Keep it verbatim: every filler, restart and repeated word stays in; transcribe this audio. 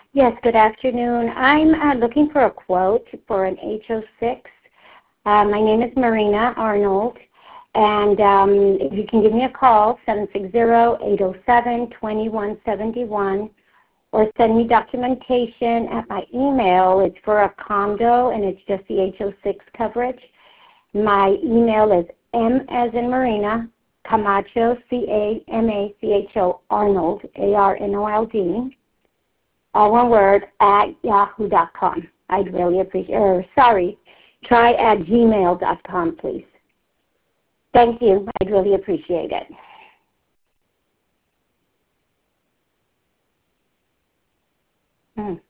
Yes, good afternoon. I'm uh, looking for a quote for an H O six. Uh, my name is Marina Arnold, and um, if you can give me a call, seven six zero, eight zero seven, two one seven one, or send me documentation at my email. It's for a condo, and it's just the H O six coverage. My email is M as in Marina, Camacho, C A M A C H O, Arnold, A R N O L D, all one word, at yahoo dot com. I'd really appreciate, or sorry, try at gmail dot com, please. Thank you. I'd really appreciate it. Mm.